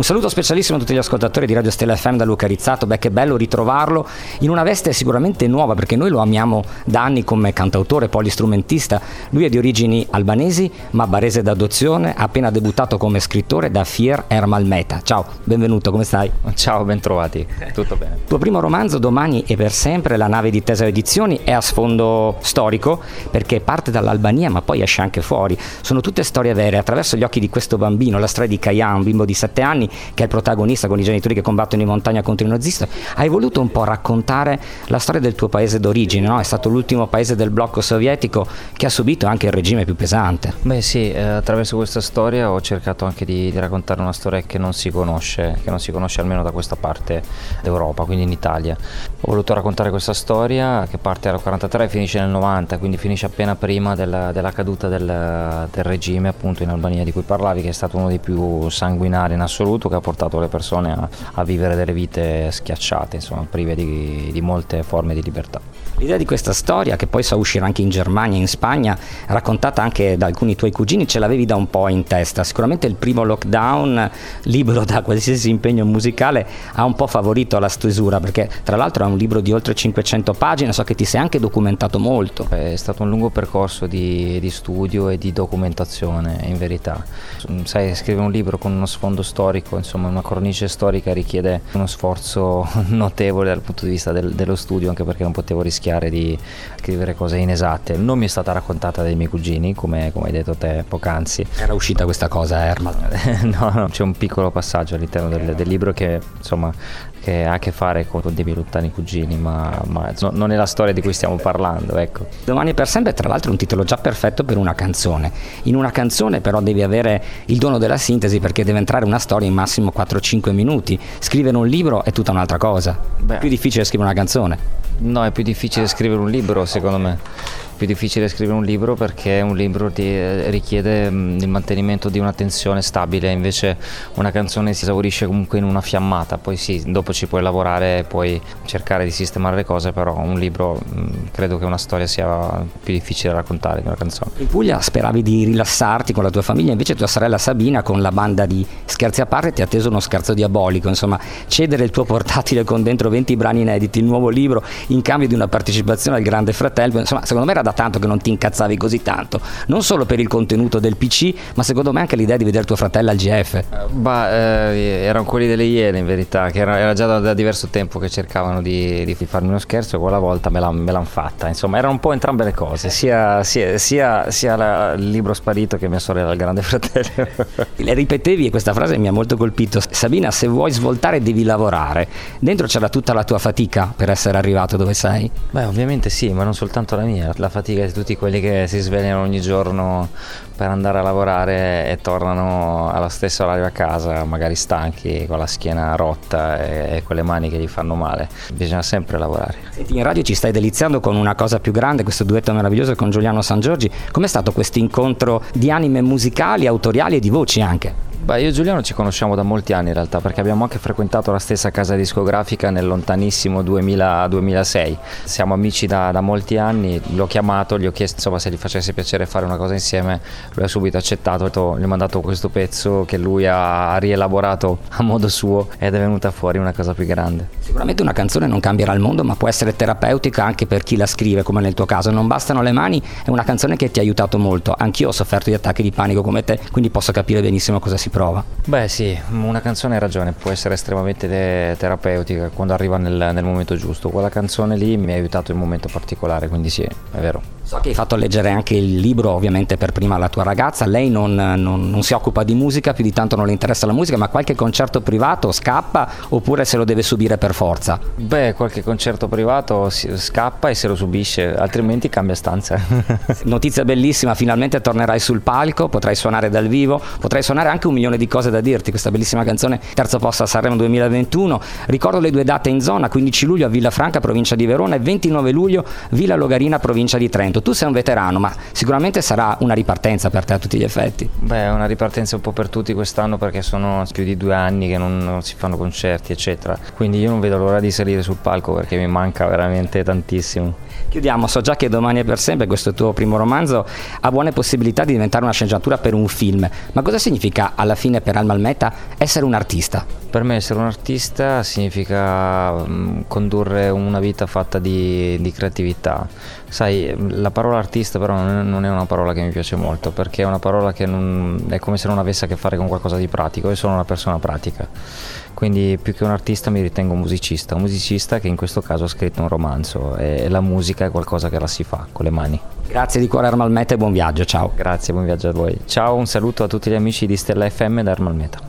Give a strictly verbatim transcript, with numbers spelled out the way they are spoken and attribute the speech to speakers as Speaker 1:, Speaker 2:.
Speaker 1: saluto specialissimo a tutti gli ascoltatori di Radio Stella F M da Luca Rizzato. Beh, che bello ritrovarlo in una veste sicuramente nuova, perché noi lo amiamo da anni come cantautore, polistrumentista. Lui è di origini albanesi ma barese d'adozione, ha appena debuttato come scrittore da Fier Ermal Meta. Ciao, benvenuto, come stai?
Speaker 2: Ciao, ben trovati, tutto bene.
Speaker 1: Il tuo primo romanzo, Domani e per sempre, La nave di Teseo Edizioni, è a sfondo storico perché parte dall'Albania ma poi esce anche fuori. Sono tutte storie vere attraverso gli occhi di questo bambino, la storia di Kayan, un bimbo di sette anni che è il protagonista con i genitori che combattono in montagna contro i nazisti. Hai voluto un po' raccontare la storia del tuo paese d'origine, no? È stato l'ultimo paese del blocco sovietico che ha subito anche il regime più pesante.
Speaker 2: Beh sì, eh, attraverso questa storia ho cercato anche di, di raccontare una storia che non si conosce, che non si conosce almeno da questa parte d'Europa, quindi in Italia. Ho voluto raccontare questa storia che parte dal quarantatré e finisce nel novanta, quindi finisce appena prima della, della caduta del, del regime appunto in Albania di cui parlavi, che è stato uno dei più sanguinari in assoluto, che ha portato le persone a, a vivere delle vite schiacciate, insomma, prive di, di molte forme di libertà.
Speaker 1: L'idea di questa storia, che poi sa uscire anche in Germania e in Spagna, raccontata anche da alcuni tuoi cugini, ce l'avevi da un po' in testa. Sicuramente il primo lockdown, libero da qualsiasi impegno musicale, ha un po' favorito la stesura, perché tra l'altro è un libro di oltre cinquecento pagine, so che ti sei anche documentato molto.
Speaker 2: È stato un lungo percorso di, di studio e di documentazione, in verità. Sai, scrivere un libro con uno sfondo storico, insomma una cornice storica, richiede uno sforzo notevole dal punto di vista del, dello studio, anche perché non potevo rischiare di scrivere cose inesatte. Non mi è stata raccontata dai miei cugini, come, come hai detto te poc'anzi.
Speaker 1: Era uscita questa cosa, Ermal?
Speaker 2: no, no, c'è un piccolo passaggio all'interno del, del libro che insomma che ha a che fare con dei miei lontani cugini, ma, ma no, non è la storia di cui stiamo parlando, ecco.
Speaker 1: Domani e per sempre, tra l'altro, è un titolo già perfetto per una canzone. In una canzone però devi avere il dono della sintesi, perché deve entrare una storia in massimo quattro cinque minuti. Scrivere un libro è tutta un'altra cosa. Beh, è più difficile scrivere una canzone.
Speaker 2: No, è più difficile scrivere un libro, secondo me. Più difficile scrivere un libro perché un libro ti richiede mh, il mantenimento di una tensione stabile, invece una canzone si esaurisce comunque in una fiammata. Poi sì, dopo ci puoi lavorare e puoi cercare di sistemare le cose, però un libro mh, credo che una storia sia più difficile da raccontare di una canzone.
Speaker 1: In Puglia speravi di rilassarti con la tua famiglia, invece tua sorella Sabina con la banda di Scherzi a parte ti ha atteso uno scherzo diabolico, insomma cedere il tuo portatile con dentro venti brani inediti, il nuovo libro, in cambio di una partecipazione al Grande Fratello, insomma secondo me era da tanto che non ti incazzavi così tanto, non solo per il contenuto del P C, ma secondo me anche l'idea di vedere tuo fratello al G F.
Speaker 2: Bah, eh, erano quelli delle Iene in verità, che era, era già da, da diverso tempo che cercavano di, di farmi uno scherzo, quella volta me, l'han, me l'hanno fatta, insomma erano un po' entrambe le cose, sia, sia, sia, sia la, il libro sparito che mia sorella il Grande Fratello.
Speaker 1: Le ripetevi e questa frase mi ha molto colpito: Sabina, se vuoi svoltare devi lavorare. Dentro c'era tutta la tua fatica per essere arrivato dove sei?
Speaker 2: Beh, ovviamente sì, ma non soltanto la mia, la fatica di tutti quelli che si svegliano ogni giorno per andare a lavorare e tornano allo stesso orario a casa, magari stanchi, con la schiena rotta e, e con le mani che gli fanno male. Bisogna sempre lavorare.
Speaker 1: Senti, in radio ci stai deliziando con una cosa più grande, questo duetto meraviglioso con Giuliano Sangiorgi. Com'è stato questo incontro di anime musicali, autoriali e di voci anche?
Speaker 2: Beh, io e Giuliano ci conosciamo da molti anni in realtà, perché abbiamo anche frequentato la stessa casa discografica nel lontanissimo duemila duemilasei. Siamo amici da, da molti anni, l'ho chiamato, gli ho chiesto insomma se gli facesse piacere fare una cosa insieme, lui ha subito accettato, gli ho mandato questo pezzo che lui ha rielaborato a modo suo ed è venuta fuori una cosa più grande.
Speaker 1: Sicuramente una canzone non cambierà il mondo, ma può essere terapeutica anche per chi la scrive, come nel tuo caso. Non bastano le mani, è una canzone che ti ha aiutato molto. Anch'io ho sofferto di attacchi di panico come te, quindi posso capire benissimo cosa si prova.
Speaker 2: Beh sì, una canzone hai ragione, può essere estremamente te- terapeutica quando arriva nel, nel momento giusto. Quella canzone lì mi ha aiutato in un momento particolare, quindi sì, è vero.
Speaker 1: So che hai fatto leggere anche il libro ovviamente per prima alla tua ragazza. Lei non, non, non si occupa di musica, più di tanto non le interessa la musica, ma qualche concerto privato scappa oppure se lo deve subire per forza?
Speaker 2: Beh, qualche concerto privato si scappa e se lo subisce, altrimenti cambia stanza.
Speaker 1: Notizia bellissima, finalmente tornerai sul palco, potrai suonare dal vivo, potrai suonare anche Un milione di cose da dirti, questa bellissima canzone, terzo posto a Sanremo duemilaventuno. Ricordo le due date in zona: quindici luglio a Villafranca, provincia di Verona, e ventinove luglio Villa Logarina, provincia di Trento. Tu sei un veterano, ma sicuramente sarà una ripartenza per te a tutti gli effetti.
Speaker 2: Beh, è una ripartenza un po' per tutti quest'anno, perché sono più di due anni che non, non si fanno concerti eccetera, quindi io non vedo l'ora di salire sul palco perché mi manca veramente tantissimo.
Speaker 1: Chiudiamo, so già che Domani e per sempre, questo tuo primo romanzo, ha buone possibilità di diventare una sceneggiatura per un film, ma cosa significa alla alla fine per Alma Almeta essere un artista?
Speaker 2: Per me essere un artista significa mh, condurre una vita fatta di, di creatività. Sai, la parola artista però non è, non è una parola che mi piace molto, perché è una parola che non, è come se non avesse a che fare con qualcosa di pratico. Io sono una persona pratica, quindi più che un artista mi ritengo un musicista, un musicista che in questo caso ha scritto un romanzo, e, e la musica è qualcosa che la si fa con le mani.
Speaker 1: Grazie di cuore Alma Almeta e buon viaggio, ciao.
Speaker 2: Grazie, buon viaggio a voi. Ciao, un saluto a tutti gli amici di Stella F M da Ermal Meta.